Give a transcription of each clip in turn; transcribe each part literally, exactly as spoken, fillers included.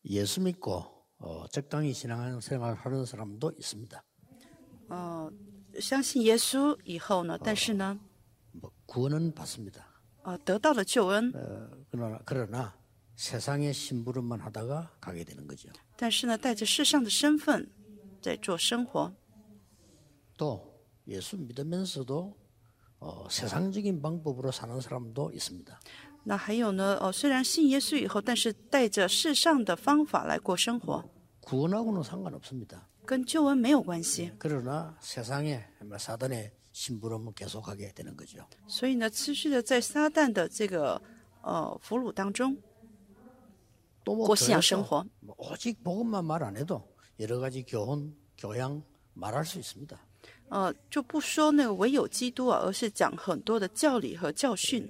예수 믿고 어, 적당히 신앙생활 하는 사람도 있습니다. 呃，相信耶稣以后呢，但是呢， 뭐 구원은 받습니다. 呃，得到了救恩， 어, 그러나, 그러나 세상의 심부름만 하다가 가게 되는 거죠. 但是呢，带着世上的身份在做生活。 또 예수 믿으면서도 어, 세상적인 방법으로 사는 사람도 있습니다. 那还有呢，哦，虽然信耶稣以后，但是带着世上的方法来过生活， 구원하고는 상관없습니다. 跟救恩没有关系。 그러나 세상에 사단의 심부름을 계속하게 되는 거죠. 所以呢，持续的在撒旦的这个呃俘虏当中 또 뭐 过信仰生活。 뭐 오직 복음만 말 안 해도 여러 가지 교훈, 교양 말할 수 있습니다. 呃，就不说那个唯有基督啊，而是讲很多的教理和教训。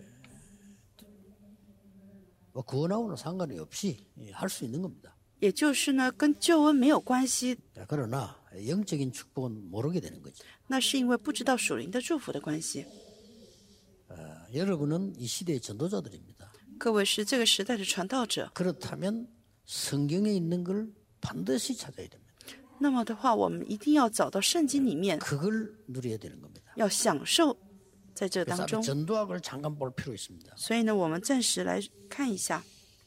뭐 구원하고는 상관이 없이 할 수 있는 겁니다. 也就是呢，跟救恩没有关系， 그러나 영적인 축복은 모르게 되는 거죠. 那是因为不知道属灵的祝福的关系。 어, 여러분은 이 시대의 전도자들입니다. 各位是这个时代的传道者， 그렇다면 성경에 있는 걸 반드시 찾아야 됩니다. 那么的话，我们一定要找到圣经里面， 그걸 누려야 되는 겁니다. 要享受在这 그래서 当中。 전도학을 잠깐 볼 필요 있습니다. 所以呢，我们暂时来看一下，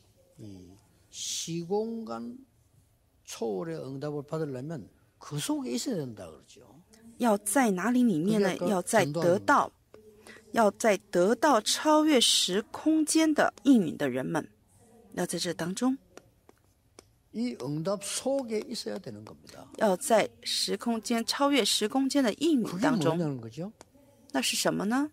시공간 초월의 응답을 받으려면 그 속에 있어야 된다 그러죠. 要在哪里里面呢？ 그게 아까 要在 전도하는 得到，要在得到超越时空间的应允的人们，要在这当中， 이 응답 속에 있어야 되는 겁니다. 要在时空间超越时空间的应允 그게 当中。 뭐냐는 거죠? 那是什么呢？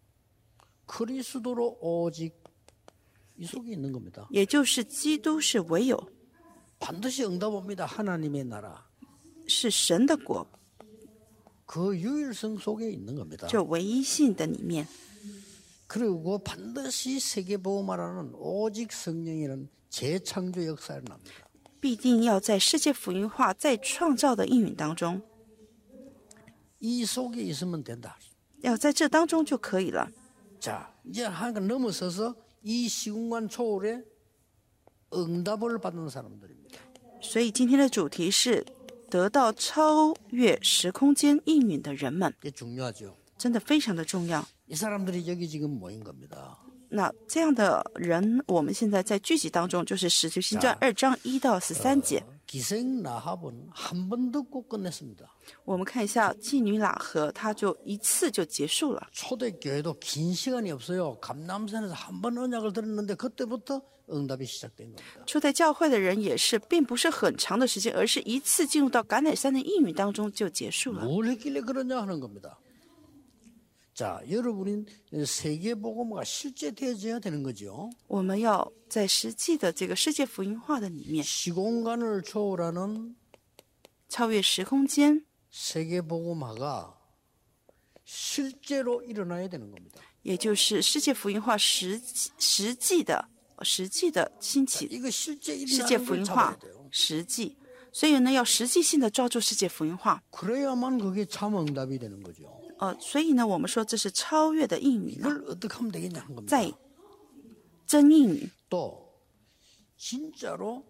그리스도로 오직 이 속에 있는 겁니다. 也就是基督是唯有， 반드시 응답 옵니다. 하나님의 나라. 是神的国， 그 유일성 속에 있는 겁니다. 就唯一性的里面。 그리고 반드시 세계보험하라는 오직 성령이라는 재창조 역사를 납니다. 必定要在世界福音化再创造的应允当中， 이 속에 있으면 된다. 要在这当中就可以了。 자, 이제 한가 넘어서서 이 시공간 초월에 응답을 받는 사람들입니다. 所以今天的主题是得到超越时空间应允的人们， 이게 중요하죠. 真的非常的重要。 이 사람들이 여기 지금 모인 겁니다. 那这样的人，我们现在在聚集当中，就是《使徒行传》二章一到十三节。 기생 라합은 한 번 듣고 끝냈습니다. 我们看一下妓女喇合，她就一次就结束了。 초대교회도 긴 시간이 없어요. 감남산에서 한 번 언약을 들었는데 그때부터 응답이 시작된 겁니다. 初代教会的人也是，并不是很长的时间，而是一次进入到橄榄山的应允当中就结束了。 뭘 했길래 그러냐 하는 겁니다. 자, 여러분이 세계복음화가 실제 되어져야 되는 거죠. 我们要在实际的这个世界福音化的里面， 시공간을 초월하는 超越时空间， 세계복음화가 실제로 일어나야 되는 겁니다. 也就是世界福音化实实际的实际的兴起， 이거 실제 世界 일어나는 福 걸 音 잡아야 化 돼요. 实际，所以呢，要实际性的抓住世界福音化。 그래야만 그게 참 응답이 되는 거죠. 呃，所以呢，我们说这是超越的应允呢， 이걸 어떻게 하면 되겠냐 한 겁니다. 在真应允。 또 진짜로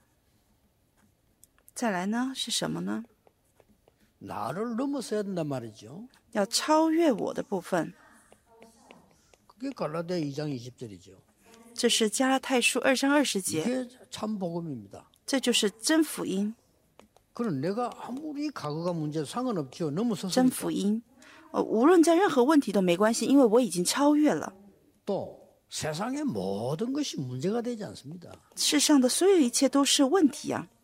再来呢是什么呢？ 나를 넘어서야 된단 말이죠. 要超越我的部分， 그게 갈라디아 이 장 이십 절이죠. 这是加拉太书二章二十节， 이게 참 복음입니다. 这就是真福音， 그럼 내가 아무리 과거가 문제도 상관없죠. 真 넘어섰으니까. 福音。呃，无论在任何问题都没关系，因为我已经超越了。 또 세상의 모든 것이 문제가 되지 않습니다. 世上的所有一切都是问题啊，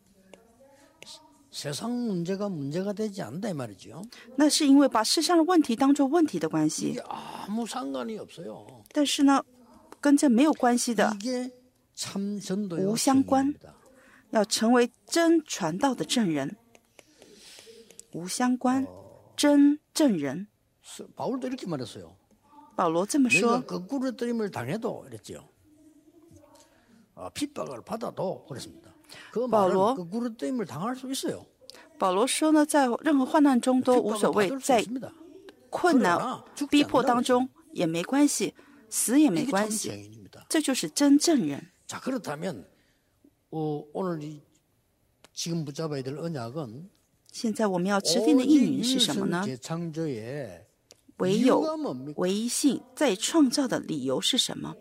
세상 문제가 문제가 되지 않는다 이 말이죠. 那是因为把世上的问题当作问题的关系 이게 。 아무 상관이 없어요. 但是呢，跟这没有关系的， 이게 참 전도의 无相关。 정의입니다. 要成为真传道的证人，无相关，真证人。 바울도 이렇게 말했어요. 保罗这么 내가 说， 거꾸로 뜨림을 당해도 그랬죠. 아, 핍박을 받아도 그랬습니다. 그 말은 바로? 거꾸로 뜨림을 당할 수 있어요. 保罗说呢，在任何患难中都无所 핍박을 谓， 받을 수 在 있습니다. 困难 그러나 죽지 逼迫 않는다는 当中也没关系，死也没 이게 关 참 系， 증인입니다. 这就是真证人。 자, 그렇다면 어, 오늘 이, 지금 붙잡아야 될 언약은 现在我们要持定的应允是什么 오직 呢？ 재창조의 唯 이유가 有 뭡니까? 唯一性再创造的理由是什么？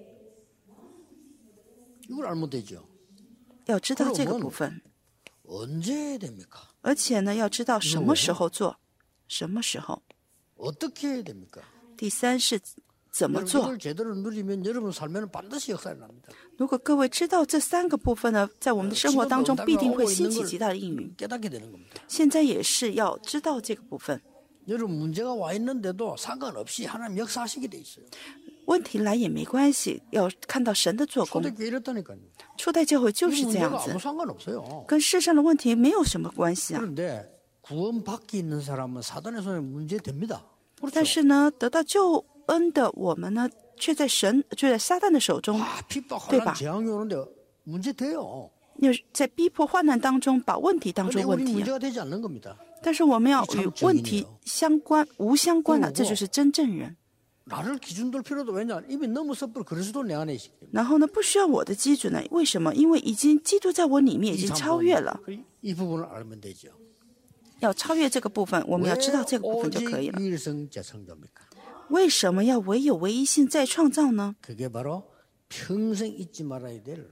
이걸 알면 되죠. 要知道这个 그러면 部分， 언제 해야 됩니까? 而且呢，要知道什么时候做，什么时候。 어떻게 해야 됩니까? 第三是怎么 여러분 做？ 이걸 제대로 누리면 여러분 삶에는 반드시 역사가 납니다. 如果各位知道这三个部分呢，在我们的生活当中必定会兴起极大的应允。 깨닫게 되는 겁니다. 现在也是要知道这个部分。 여러분 문제가 와 있는데도 상관없이 하나님 역사하시게 돼 있어요. 问题来也没关系，要看到神的做工。 초대교회 이랬다니까요. 初代教会就 이 是这样 문제가 子 아무 ， 상관없어요. 跟世上的问题没有什么关系啊。 그런데 구원받기 있는 사람은 사단의 손에 문제됩니다. 但 그렇죠? 是呢，得到救恩的我们呢，却在神却在撒旦的手中， 아, 핍박, 네, 봐. 환란, 재앙이 오는데 문제돼요. 又在逼迫患难当中把问题当 근데 作问 우리 题啊。 문제가 되지 않는 겁니다. 但是我们要 이 与 참 问题 정인이에요 相关无相关的， 그리고 这就是真正人。 나를 기준 둘 필요도 왜냐? 이미 너무 섣불 그리스도 내 안에 있기 때문에. 然后呢，不需要我的基准呢？为什么？因为已经基督在我里面已 이 经 참 超越了。 이, 이 부분을 알면 되죠. 要超越这个部分，我们要知道这个部分就可以 오직 了。 유일성 재창조입니까? 为什么要唯有唯一性再创造呢？ 그게 바로 평생 잊지 말아야 될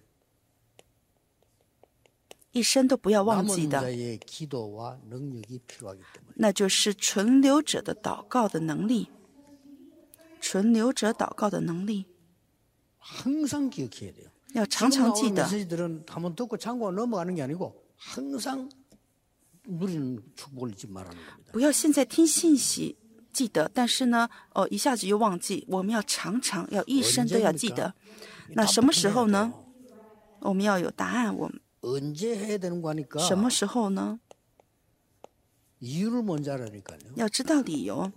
一生都不要忘 남은 记的， 자의 기도와 능력이 필요하기 때문에. 那就是存留者的祷告的能力。存留者祷告的能力， 항상 기억해야 돼요. 要常 지금 常记 나오는 得。 메시지들은 한번 듣고 참고 넘어가는 게 아니고 항상 누리는 축복을 잊지 말라는 겁니다. 不要现在听信息记得，但是呢，哦，一下子又忘记。我们要常常，要一生都要记得。那什么时候呢？我们要有答案。我们 언제 해야 되는 거니까 什么时候呢？ 이유를 먼저 알아니까요. 要知道理由。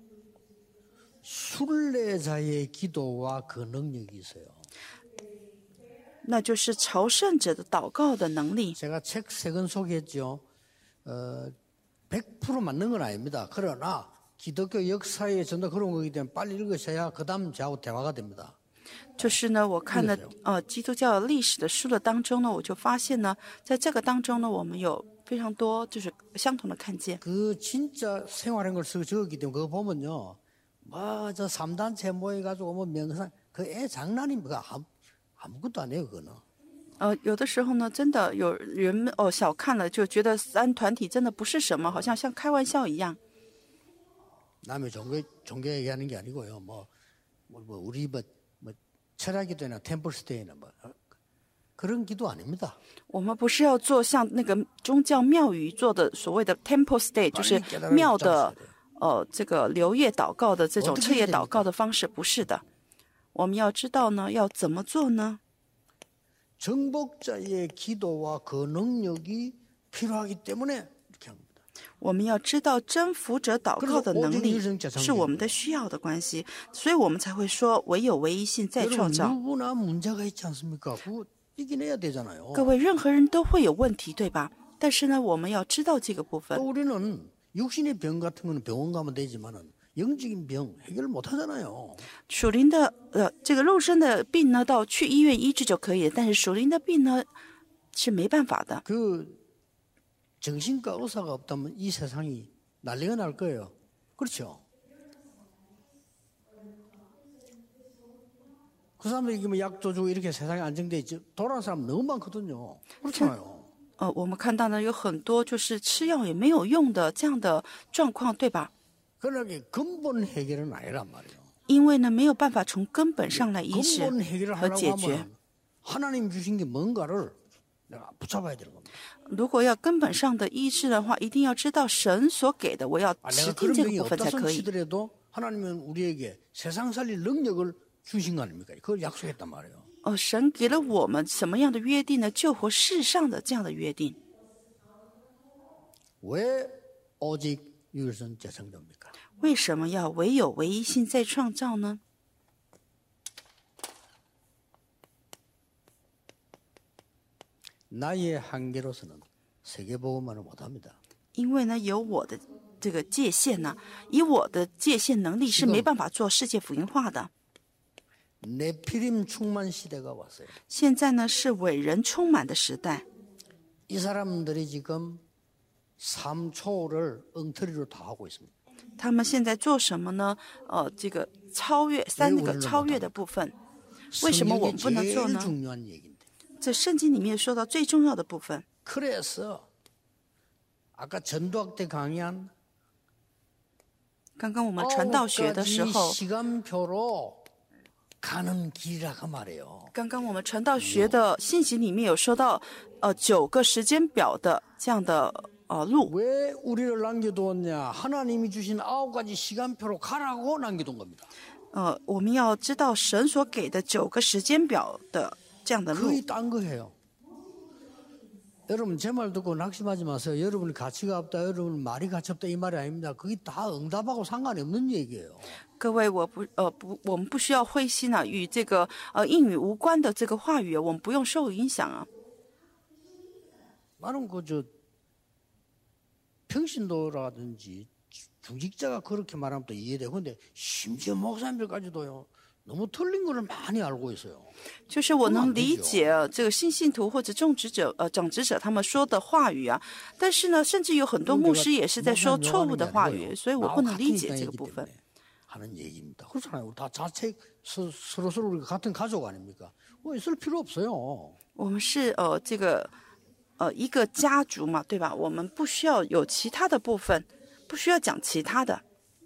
순례자의 기도와 그 능력이 있어요. 那就是朝圣者的祷告的能力。 제가 책 세 권 소개했죠. 어, 백 퍼센트 맞는 건 아닙니다. 그러나 기독교 역사에 전도 그런 거기 때문에 빨리 읽으셔야 그 다음 저하고 대화가 됩니다. 就是呢，我看了 읽으세요 呃基督教历史的书的当中呢，我就发现呢，在这个当中呢，我们有非常多就是相同的看见。 그 진짜 생활한 걸 쓰고 적었기 때문에 그거 보면요. 뭐 저 삼단체 모여가지고 뭐 명상 그 애 장난입니까? 아무, 아무것도 아니에요 그거는. 呃，有的时候呢，真的有人们哦小看了，就觉得三团体真的不是什么，好像像开玩笑一样。 남의 종교 종교 얘기하는 게 아니고요. 뭐, 뭐, 뭐 우리 뭐, 뭐 철학 기도나 템플 스테이나 뭐 그런 기도 아닙니다. 我们不是要做像那个宗教庙宇做的所谓的 temple stay，就是庙的呃这个流夜祷告的这种彻夜祷告的方式，不是的。我们要知道呢，要怎么做呢？ 정복자의 기도와 그 능력이 필요하기 때문에 이렇게 합니다. 我们要知道征服者祷告的能力是我们的需要的关系，所以我们才会说唯有唯一性再创 여러분 造。 누구나 문제가 있지 않습니까? 그거 이겨내야 되잖아요. 各位，任何人都会有问题，对吧？但是呢，我们要知道这个部 또 分。 우리는 육신의 병 같은 거는 병원 가면 되지만은 영적인 병 해결 못 하잖아요. 属灵的呃这个肉身的病呢，到去医院医治就可以了，但是属灵的病呢是没办法的。 그 정신과 의사가 없다면 이 세상이 난리가 날 거예요. 그렇죠? 그 사람들이 이게 뭐 약도 주고 이렇게 세상에 안정돼 있지 돌아가는 사람 너무 많거든요. 그렇잖아요. 呃，我们看到呢有很多就是吃药也没有用的这样的状况，对吧？ 그러나 이게 근본 해결은 아니란 말이에요. 因为呢没有办法从根本上来医治 근본 해결을 和 하려고 解决。 하면 하나님 주신 게 뭔가를 내가 붙잡아야 되는 겁니다. 如果要根本上的医治的话，一定要知道神所给的，我要 아, 持 내가 定 그런 这个 병이 部分才 없다손 可以。 치더라도 하나님은 우리에게 세상 살릴 능력을 주신 거 아닙니까? 그걸 약속했단 말이에요. 哦，神给了我们什么样的约定呢？救活世上的这样的约定。 왜 오직 유일성 재창조입니까? 为什么要唯有唯一性再创造呢？ 나의 한계로서는 세계복음만을 못합니다. 因为呢，有我的这个界限呢，以我的界限能力是没办法做世界福音化的。 네피림 충만 시대가 왔어요. 现在呢是伟人充满的时代， 이 사람들이 지금 삶 초월을 엉터리로 다 하고 있습니다. 他们现在做什么呢？呃，这个超越三那个超越的部分，为什么我们不能做 성경의 呢？ 제일 중요한 얘기인데. 这圣经里面说到最重要的部分， 그래서 아까 전도학 때 강의한 刚刚我们传道学的时 아홉 候 가지 ， 시간표로 가는 길이라고 말해요. 刚刚我们传道学的信息里面有说到，呃，九个时间表的这样的呃路。 왜 우리를 남겨두었냐? 하나님이 주신 아홉 가지 시간표로 가라고 남겨둔 겁니다. 呃，我们要知道神所给的九个时间表的这样的路。 거의 딴 거예요. 여러분 제 말 듣고 낙심하지 마세요. 여러분이 가치가 없다, 여러분 말이 가치 없다 이 말이 아닙니다. 그게 다 응답하고 상관이 없는 얘기예요. 各位，我不呃不，我们不需要灰心啊，与这个呃应语无关的这个话语，我们不用受影响啊。 나는 그저 평신도라든지 중직자가 그렇게 말하면 또 이해되고 근데 심지어 목사님들까지도요. 너무 틀린 거를 많이 알고 있어요. 就是我能理解这个新信徒或者种植者呃长职者他们说的话语啊，但是呢，甚至有很多牧师也是在说错误的话语，所以我不能理解这个部分。 하는 얘기입니다. 그렇잖아요. 우리 다 자책 서로 서로 우리가 같은 가족 아닙니까? 뭐 있을 필요 없어요. 我们是呃这个呃一个家族嘛，对吧？我们不需要有其他的部分，不需要讲其他的。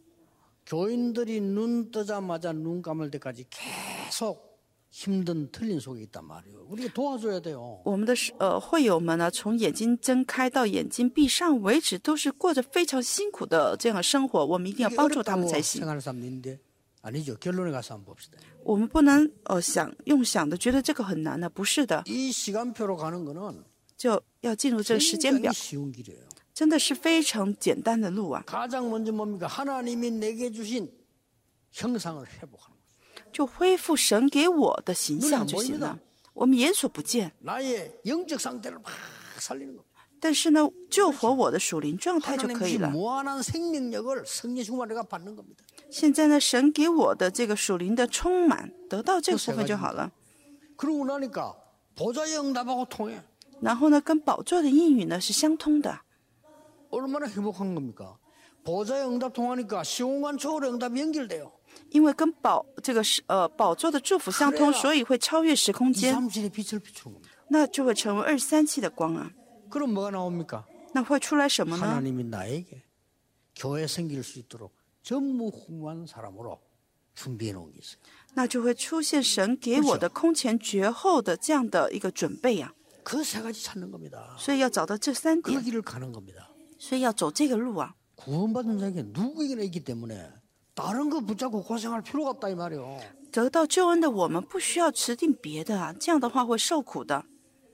교인들이 눈 뜨자마자 눈 감을 때까지 계속 힘든 틀린 속에 있단 말이에요. 우리가 도와줘야 돼요. 我们的呃会友们呢，从眼睛睁开到眼睛闭上为止，都是过着非常辛苦的这样的生活。我们一定要帮助他们才行。 생각하는 사람인데 아니죠. 결론에 가서 한번 봅시다. 我们不能呃想用想的觉得这个很难的，不是的， 이 시간표로 가는 거는 就要进入这个时间表， 굉장히 쉬운 길이에요. 真的是非常简单的路啊！ 가장 먼저 뭡니까? 하나님이 내게 주신 형상을 회복하는 거예요. 就恢复神给我的形象就行了。我们眼所不见， 나의 영적 상태를 막 살리는 겁니다. 但是呢，救活我的属灵状态就可以 하나님 了。 무한한 생명력을 성령 충만 내가 받는 겁니다. 现在呢，神给我的这个属灵的充满，得到这个部分就好了。 그러고 나니까 보좌의 응답하고 통해. 然后呢，跟宝座的应允呢是相通的。 얼마나 행복한 겁니까? 보좌의 응답 통하니까 시공간 초월의 응답이 연결돼요. 因为跟宝这个是呃宝座的祝福相通，所以会超越时空间， 이삼칠의 빛을 비추는 겁니다. 那就会成为二十三期的光啊。 그럼 뭐가 나옵니까? 那会出来什么呢？ 하나님이 나에게 교회 생길 수 있도록 전무후무한 사람으로 준비해 놓은 게 있어요. 那就会出现神给我的空前绝后的这样的一个准备呀、 그 세 가지 찾는 겁니다. 所以要找到这三 그 点， 길을 가는 겁니다. 所以要走这个路啊。 구원받은 자에게 누구에게나 있기 때문에 다른 거 붙잡고 고생할 필요가 없다 이 말이에요. 得到救恩的我们不需要持定别的啊，这样的话会受苦的。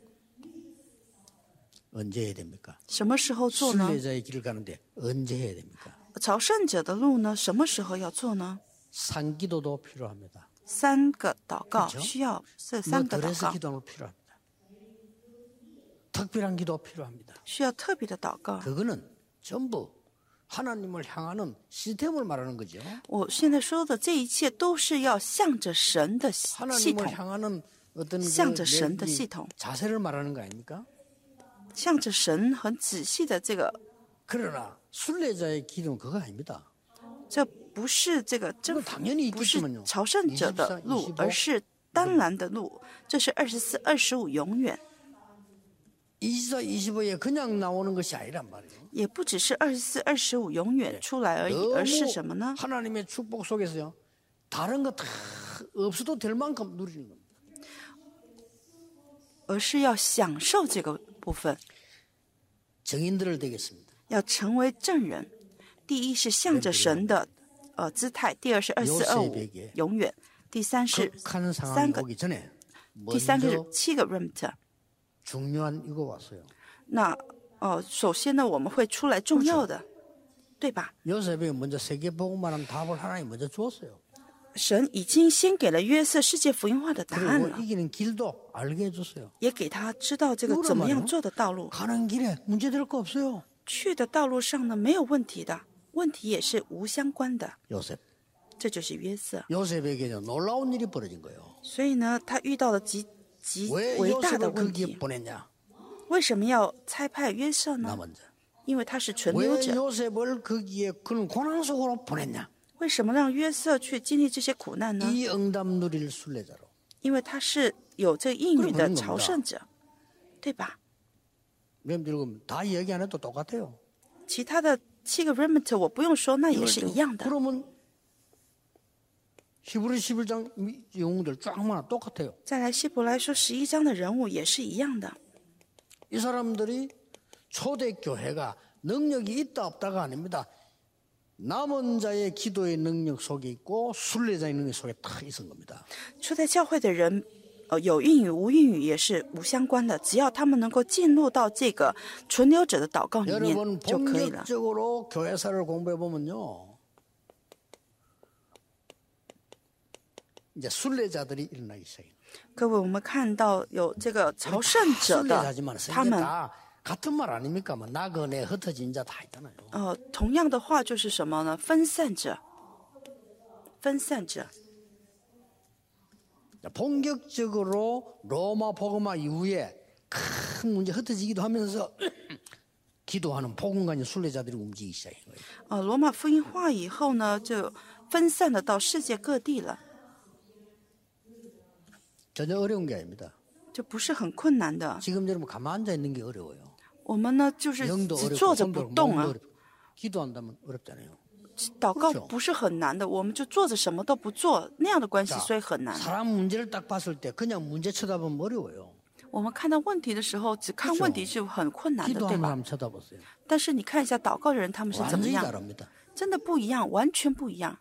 언제 해야 됩니까? 什么时候做呢？ 순례자의 길을 가는데 언제 해야 됩니까? 朝圣者的路呢？什么时候要做呢？ 산기도도 필요합니다. 三个祷告 그렇죠 需要这 뭐 三个祷 들에서 告， 기도하는 거 필요합니다. 특별한 기도 필요합니다. 需要特别的祷告。 그거는 전부 하나님을 향하는 시스템을 말하는 거죠. 我现在说的这一切都是要向着神的系 하나님을 统， 향하는 어떤 그 向着神的 내- 系统， 자세를 말하는 거 아닙니까? 向着神很仔细的这个， 그러나 순례자의 기도는 그거 아닙니다. 这不是这个征 그건 당연히 不是 있겠지만요. 朝圣者的路， 이십사, 而是当然的路。这是二十四、二十五，永远 이십사, 이십오에 그냥 나오는 것이 아니란 말이에요. 也不只是二十四、二十五永远出来而已，而是什么呢？ 하나님의 축복 속에서요. 다른 거 다 없어도 될 만큼 누리는 겁니다. 而是要享受这个部分， 정인들을 되겠습니다. 要成为正人。第一是向着神的呃姿态，第二是二四、二五永远，第三是 극한 상황이 三个， 오기 전에 第三个是 먼저 七个 remnant。 중요한 이거 왔어요. 那呃，首先呢，我们会出来重要的，对吧？ 요셉이 먼저 세계복음만한 답을 하나님 먼저 주었어요. 神已经先给了约瑟世界福音化的答案 그리고 了， 이기는 길도 알게 해줬어요. 也给他知道这个怎么样做的道路。 가는 길에 문제될 거 없어요. 去的道路上呢，没有问题的，问题也是无相关的。 요셉 这就是约瑟。 요셉에게는 놀라운 일이 벌어진 거예요. 所以呢，他遇到了极极 왜 伟大的 요셉을 问 거기에 题。 보냈냐? 为什么要差派约瑟 나 呢？ 먼저. 因为他是存留 왜 者。 요셉을 거기에 그런 고난 속으로 보냈냐? 为什么让约瑟去经历这些苦难呢？ 이 응답 누릴 순례자로. 因为他是有这个应允的 그럼 朝圣者，对吧？ 여러분 다 이야기 안 해도 똑같아요. 其他的七个 remnant 我不用说，那也是一样的。 그러면 히브리 십일 장 영웅들 쫙 많아 똑같아요. 再来希伯来说十一章的人物也是一样的。 이 사람들이 초대 교회가 능력이 있다 없다가 아닙니다. 남은 자의 기도의 능력 속에 있고 순례자의 능력 속에 다 있은 겁니다. 初代教会的人，呃，有应允无应允也是无相关的，只要他们能够进入到这个存留者的祷告里面 여러분 就可以了。 본격적으로 교회사를 공부해 보면요, 이제 순례자들이 일어나기 시작해요. 各位，我们看到有这个朝圣者的， 순례자지만 他们 다 같은 말 아닙니까? 뭐 나그네 흩어진 자 다 있잖아요. 呃，同样的话就是什么呢？分散者，分散者。 본격적으로 로마 복음화 이후에 큰 문제 흩어지기도 하면서 기도하는 복음가인 순례자들이 움직이기 시작한 거예요. 呃，罗马福音化以后呢，就分散的到世界各地了， 전혀 어려운 게 아닙니다. 就不是很困难的。 지금 여러분 가만 앉아 있는 게 어려워요. 我们呢，就是 영도 只 어렵고 坐着不 손도 动 몸도 啊。 어렵고 기도한다면 어렵잖아요. 祷告 그렇죠 不是很难的，我们就坐着什么都不做，那样的关系， 자, 所以很难。 사람 문제를 딱 봤을 때 그냥 문제 쳐다보면 어려워요. 我们看到问题的时候，只看问题是很困难的，对 기도하는 吧？ 사람 쳐다보세요. 但是你看一下祷告的人，他们是怎么 완전히 样？ 다릅니다. 真的不一样，完全不一样。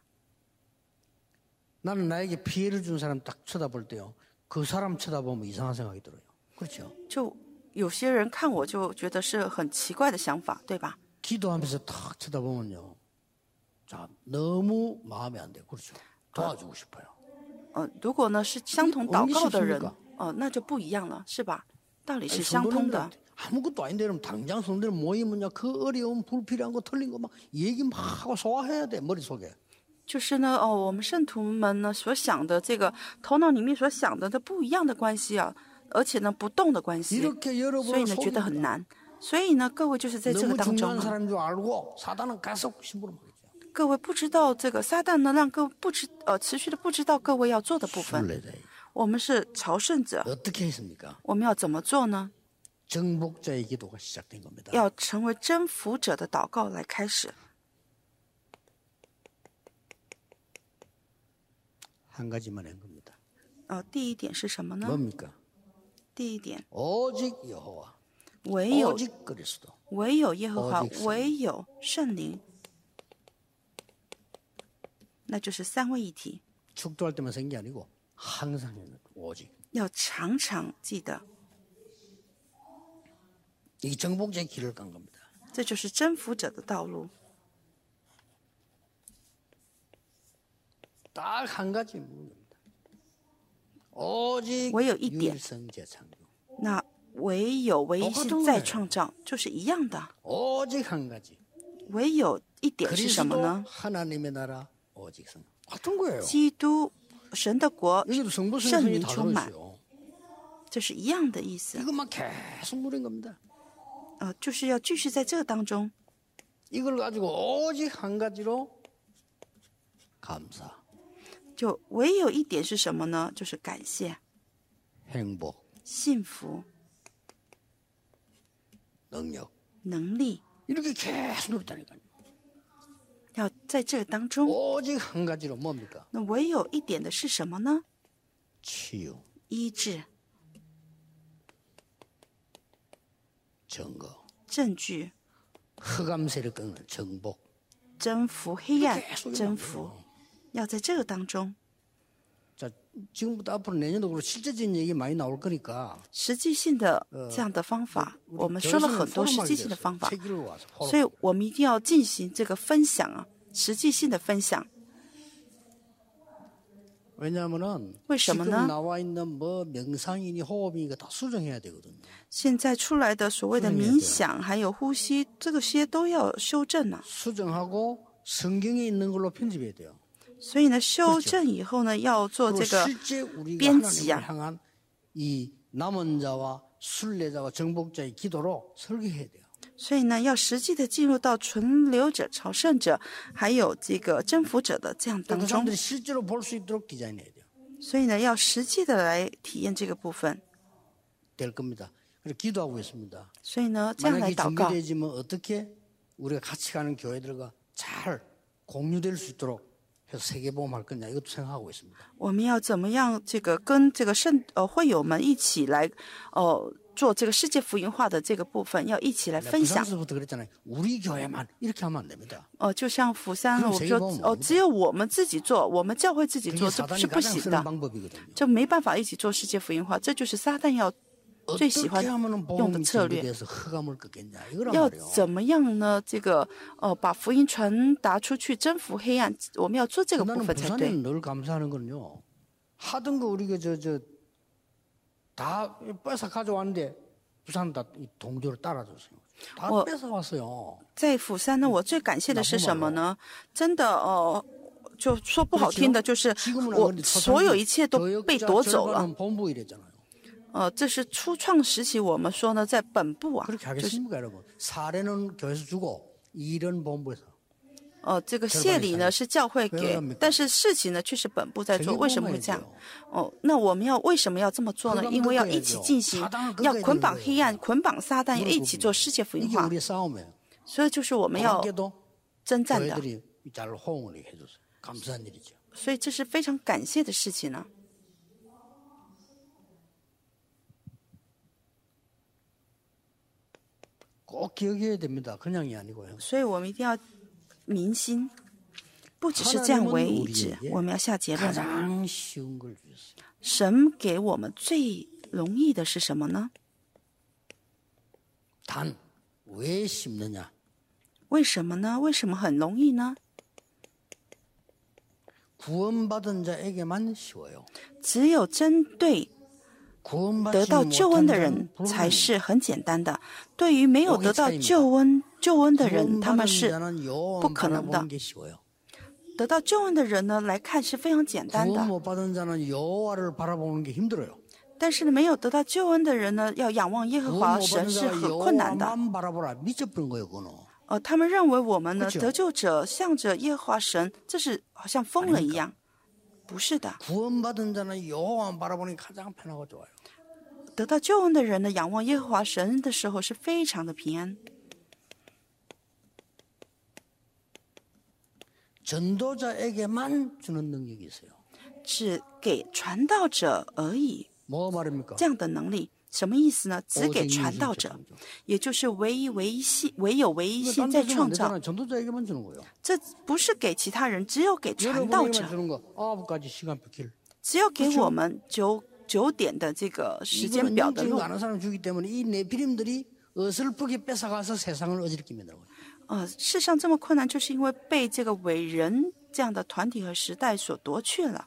나는 나에게 피해를 준 사람 딱 쳐다볼 때요, 그 사람 쳐다보면 이상한 생각이 들어요. 그렇죠? 就有些人看我就觉得是很奇怪的想法，对吧？ 기도하면서 탁 쳐다보면요, 자, 너무 마음에 안 돼요. 그렇죠? 도와주고 싶어요. 呃，如果呢是相同祷告的人 옮기십니까 ， 呃，那就不一样了，是吧？道理 아니, 是相通的。 성도님들한테 아무것도 아닌데 그럼 당장 성도들 모이면요, 그 어려운 불필요한 거 틀린 거 막 얘기 막 하고 소화해야 돼, 머릿속에. 就是呢，哦，我们圣徒们呢所想的这个头脑里面所想的这不一样的关系啊，而且呢不动的关系， 이렇게 所以 여러분을 呢觉得 속입니다. 很难。所以呢，各位就是在这个 너무 当中 중요한 啊， 사람인 줄 알고 사단은 계속 심부름하겠죠. 各位不知道这个撒旦呢，让各位不知呃持续的不知道各位要做的部分。 순례자예요. 我们是朝圣者， 어떻게 했습니까? 我们要怎么做呢？ 정복자의 기도가 시작된 겁니다. 要成为征服者的祷告来开始。 한 가지만 한 겁니다. 呃，第一点是什么呢？ 뭡니까? 第一点， 오직 여호와, 唯有 오직 그리스도. 唯有耶和华 오직 ，圣灵。 唯有圣灵，那就是三位一体。 축도할 때만 생긴 게 아니고 항상 해요. 오직. 要常常记得， 이 정복자의 길을 간 겁니다. 这就是征服者的道路。 딱 한 가지 문제입니다. 오직 唯有一点。 유일성제 창조. 那唯有唯一性再创造，就是一样的。 오직 한 가지. 唯有一点是什么 그리스도 呢？ 하나님의 나라 오직 성. 같은 거예요. 基督神的国， 여기도 성부 圣 성령이 灵 다 充满， 들어있어요. 这是一样的意思。 이것만 계속 누린 겁니다. 呃，就是要继续在这个当中， 이걸 가지고 오직 한 가지로 감사, 就唯有一点是什么呢？就是感谢、 행복, 幸福、 능력. 能力， 이렇게 계속 누렸다니까요. 要在这个当中。 오직 한 가지로 뭡니까? 那唯有一点的是什么呢？ 치유, 医治、 증거, 证据、 흑암세를 꺾는 정복. 征服黑暗 계속 ， 征服，要在这个当中。 자, 지금부터 앞으로 내년도 그렇고 실제적인 얘기 많이 나올 거니까 实际性的这样的方法， 우리 我们说了很多 교회에서는 实际 포럼하게 性的 됐어요. 方法， 책 읽어와서 포럼. 所以我们一定要进行这个分享啊，实际性的分享。 왜냐하면은 为什么 지금 呢？ 나와 있는 뭐 명상이니 호흡이니 다 수정해야 되거든요. 现在出来的所谓的冥想，还有呼吸，这个些都要修正啊， 수정하고 성경에 있는 걸로 편집해야 돼요. 所以呢，修正以后呢，要做这个 실제 우리가 编辑 하나님을 啊。 향한 이 남은 자와 순례자와 정복자의 기도로 설계해야 돼요. 所以呢，要实际的进入到存留者、朝圣者，还有这个征服者的这样当 그 中。 사람들이 실제로 볼 수 있도록 디자인해야 돼요. 所以呢，要实际的来体验这个部分。 될 겁니다. 그래서 기도하고 있습니다. 所以呢，这样来 만약에 祷告。 준비되지면 어떻게 우리가 같이 가는 교회들과 잘 공유될 수 있도록 해서 세계보험할 거냐 이것도 생각하고 있습니다. 我们要怎么样这个跟这个圣呃会友们一起来呃做这个世界福音化的这个部分，要一起来分享。 부산서부터 그랬잖아요. 우리 교회만 이렇게 하면 안 됩니다. 哦，就像釜山， 그럼 我说 세계보험 哦，只有我们自己做，我们教会自己 그게 做，这不 사단이 是不 가장 行 쓰는 的， 방법이거든요. 就没办法一起做世界福音化，这就是撒旦要最喜欢 어떻게 하면 用的 복음이 策略。 전개돼서 흑암을 꺾겠냐 이거란 要 말이에요. 怎么样呢？这个呃，把福音传达出去，征服黑暗，我们要做这个部 나는 分才对。 부산에는 늘 감사하는 건요. 하던 거 우리가 저저 다 뺏어 가져왔는데 부산 다 동조를 따라줬어요. 다 어. 뺏어 왔어요. 在釜山呢，我最感谢的是什么呢？真的呃，就说不好听的，就是 지금은 我 안 그런데 所有一切都被 저역자 夺走了。 절반은 본부 이랬잖아요. 呃，这是初创时期我们说呢，在本部啊， 그렇게 就是 하겠습니까, 여러분? 사례는 교회에서 주고 일은 본부에서. 呃，这个谢礼呢是教会 왜 给 그럽니까 ， 但是事情呢却是本部在做，为什么会这样？ 세계보험해야죠. 哦，那我们要为什么要这么做呢？ 그건 因为要 꺾어야죠. 一起进行 사단을 ， 要 꺾어야 捆绑 되는 黑暗， 거예요. 捆绑撒旦，要一起做世界福音 이게 化。 우리의 싸움이에요. 所以就是我们要 고맙게도 征战的， 교회들이 잘 호응을 해줬어요. 감사한 일이죠. 所以这是非常感谢的事情呢。 꼭 기억해야 됩니다. 그냥이 아니고요. 所以我们一定要明心，不只是这样为止，我们要下结论。 가장 쉬운 걸 주셨어요. 神给我们最容易的是什么呢？ 단 왜 심느냐? 为什么呢？为什么很容易呢？ 구원받은 자에게만 쉬워요. 只有针对 구원받지 得到救恩的 못한 人 자는 才是很简单的，对于没有得到救恩救恩的人，他们 구원받은 是 자는 여호와만 不可能的。 바라보는 게 쉬워요. 得到救恩的人呢，来看是非常简单 구원 的。 못 받은 자는 여호와를 바라보는 게 힘들어요. 但是呢，没有得到救恩的人呢，要仰望耶和 구원 华 못 神 받은 是 자가 很困难的。 여호와만 바라보라 미쳐버린 거예요, 그거는. 呃，他们认为我们呢， 그렇죠 得救者向着耶和华神，这是好像疯了一样。不是的， 구원받은 자는 여호와만 바라보는 게 가장 편하고 좋아요. 得到救恩的人呢，仰望耶和华神的时候是非常的平安。 전도자에게만 주는 능력이 있어요. 只给传道者而已， 뭐 말입니까? 这样的能力什么意思呢？只给 오직 传道 인수적 者， 창조. 也就是唯一唯一性，唯有唯一 이거 性 딴 在 데 주면 创 안 造。 되잖아요. 전도자에게만 주는 거예요. 这不是给其他人，只有给传道 여러분에게만 者， 주는 거 아홉 가지 시간표 길. 只有给我们九九点的这个时间 이거는 表的 영적인 路 거 아는 사람 주기 때문에 이 네피림들이 어설프게 뺏어가서 세상을 어지럽게 만들어요. 呃，世上这么困难，就是因为被这个伟人这样的团体和时代所夺去了。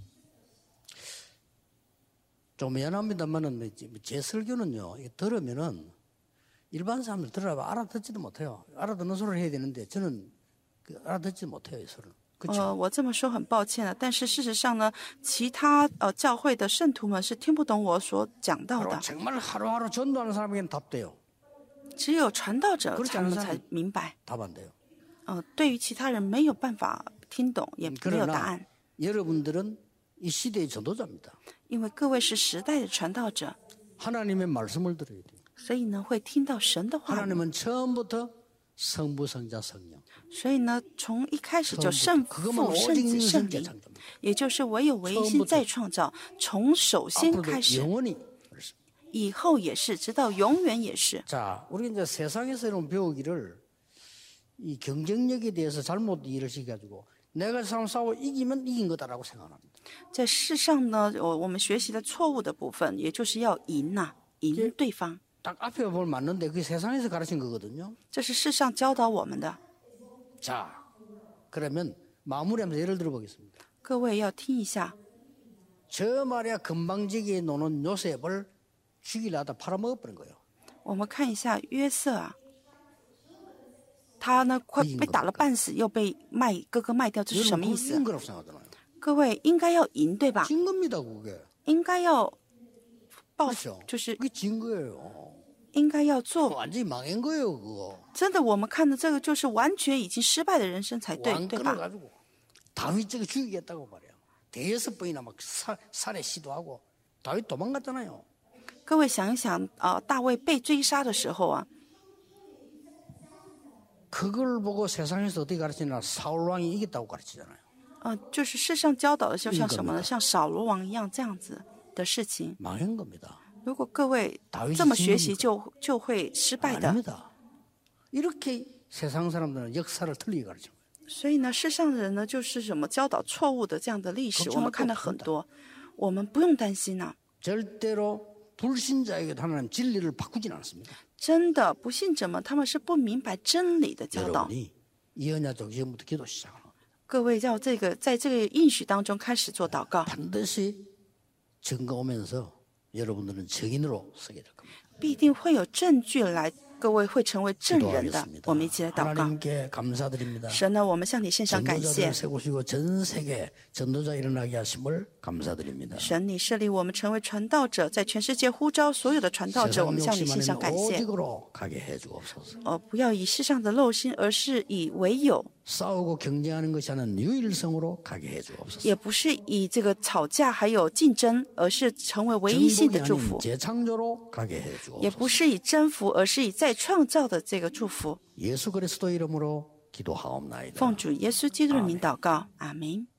좀 미안합니다만은 제 설교는요, 이게 들으면은 일반 사람들 들어봐 알아듣지도 못해요. 알아듣는 소리를 해야 되는데 저는 그 알아듣지 못해요, 이 소리를. 呃， 그렇죠? 我这么说很抱歉了，但是事实上呢，其他呃教会的圣徒们是听不懂我所讲到 그리고 的， 정말 하루하루 전도하는 사람에게는 답돼요. 只有传道者 그렇지 他们 않은 才 사람 明白。 답 안 돼요. 呃，对于其他人没有办法听懂，也没有答 그러나 案， 여러분들은 이 시대의 전도자입니다. 因为各位是时代的传道者， 하나님의 말씀을 들어야 돼요. 所以呢会听到神的话语。 하나님은 처음부터 성부, 성자, 성령. 所以呢，从一开始就 처음부터. 圣 그것만 父、圣 오직 子、圣 유선자 灵， 창조입니다. 也就是唯有唯一性再创造，从首先 앞으로도 开始， 영원히 그렇습니다. 以后也是，直到永远也是。 자, 우리 이제 세상에서 이런 배우기를 이 경쟁력에 대해서 잘못 이해를 시켜가지고 내가 사람 싸워 이기면 이긴 거다라고 생각합니다. 在世上呢，我我们学习的错误的部分，也就是要赢呐、赢对方， 딱 앞에 보면 맞는데 그게 세상에서 가르친 거거든요. 这是世上教导我们的。 자, 그러면 마무리하면서 예를 들어보겠습니다. 各位要听一下， 저 말이야 건방지게 노는 요셉을 죽이려 하다 팔아먹어버린 거예요. 我们看一下约瑟啊， 他呢快被打了半死，又被卖哥哥卖掉，这是什么意思？各位应该要赢，对吧？应该要报，就是应该要做。真的，我们看的这个就是完全已经失败的人生才对，对吧？ 다윗에게 죽이겠다고 말이야. 대여섯 번이나 막 살, 살해 시도하고 다윗 도망갔잖아요. 各位想一想啊、呃，大卫被追杀的时候啊， 그걸 보고 세상에서 어떻게 가르치나 사울 왕이 이겼다고 가르치잖아요. 嗯、呃，就是世上教导的就像什么呢？像扫罗王一样这样子的事情。 망한 겁니다. 如果各位这么学习就，就就会失败的。 아닙니다. 이렇게 세상 사람들은 역사를 틀리게 가르치는 거예요. 所以呢，世上的人呢，就是什么教导错误的这样的历史，我们看到很多，我们不用担心呐、啊。 절대로 불신자에게 하나님 진리를 바꾸진 않습니다. 真的不信者们，他们是不明白真理的教导。 여러분이 이 언약적 지금부터 기도 시작하는 겁니다. 各位要这个在这个应许当中开始做祷告， 반드시 증거 오면서 여러분들은 증인으로 서게 될 겁니다. 必定会有证据来。 各位会成为证人的，我们一起来祷告。神呢，我们向你献上感谢。神，你设立我们成为传道者，在全世界呼召所有的传道者，我们向你献上感谢。哦，不要以世上的陋心，而是以为有。 싸우고 경쟁하는 것이 아닌 유일성으로 가게 해 주옵소서. 也不是以这个吵架还有竞争，而是成为唯一性的祝福。 재창조로 가게 해 주옵소서. 也不是以征服，而是以再创造的这个祝福。 예수 그리스도 이름으로 기도하옵나이다. 奉主耶稣基督的名祷告，阿门。